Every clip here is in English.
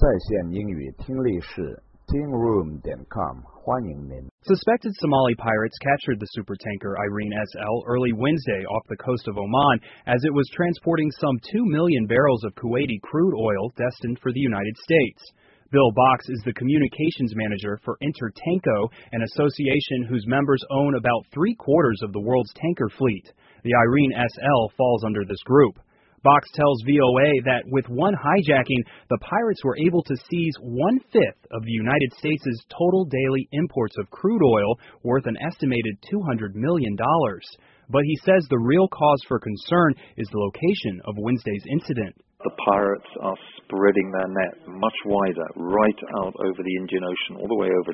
在线英语听力室 tingroom.com 欢迎您。 Suspected Somali pirates captured the supertanker Irene SL early Wednesday off the coast of Oman as it was transporting some 2 million barrels of Kuwaiti crude oil destined for the United States. Bill Box is the communications manager for Intertanko, an association whose members own about 3/4 of the world's tanker fleet. The Irene SL falls under this group. Box tells VOA that with one hijacking, the pirates were able to seize 1/5 of the United States' total daily imports of crude oil, worth an estimated $200 million. But he says the real cause for concern is the location of Wednesday's incident. The pirates are spreading their net much wider, right out over the Indian Ocean, all the way over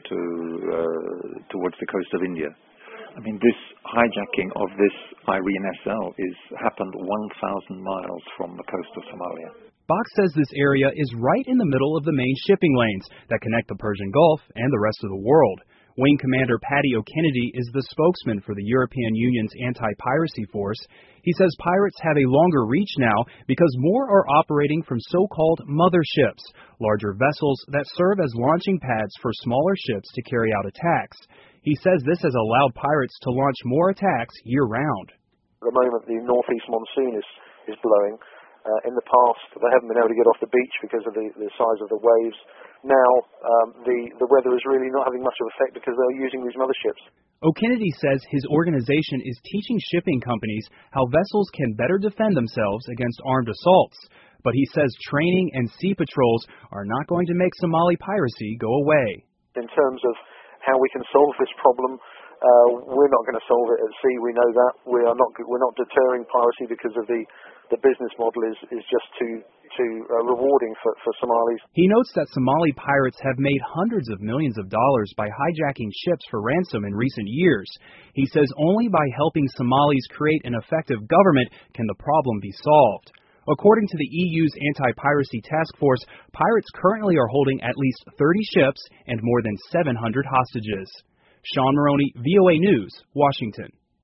to towards the coast of India. I mean, this hijacking of this Irene SL happened 1,000 miles from the coast of Somalia. Box says this area is right in the middle of the main shipping lanes that connect the Persian Gulf and the rest of the world. Wing Commander Paddy O'Kennedy is the spokesman for the European Union's anti-piracy force. He says pirates have a longer reach now because more are operating from so-called motherships, larger vessels that serve as launching pads for smaller ships to carry out attacks. He says this has allowed pirates to launch more attacks year-round. At the moment, the northeast monsoon is blowing. In the past, they haven't been able to get off the beach because of the size of the waves. Now, the weather is really not having much of an effect because they're using these motherships. O'Kennedy says his organization is teaching shipping companies how vessels can better defend themselves against armed assaults. But he says training and sea patrols are not going to make Somali piracy go away. In terms of how we can solve this problem, we're not going to solve it at sea. We know that we're not deterring piracy because of the business model is just too rewarding for Somalis. He notes that Somali pirates have made hundreds of millions of dollars by hijacking ships for ransom in recent years. He says only by helping Somalis create an effective government can the problem be solved. According to the EU's anti-piracy task force, pirates currently are holding at least 30 ships and more than 700 hostages. Sean Maroney, VOA News, Washington.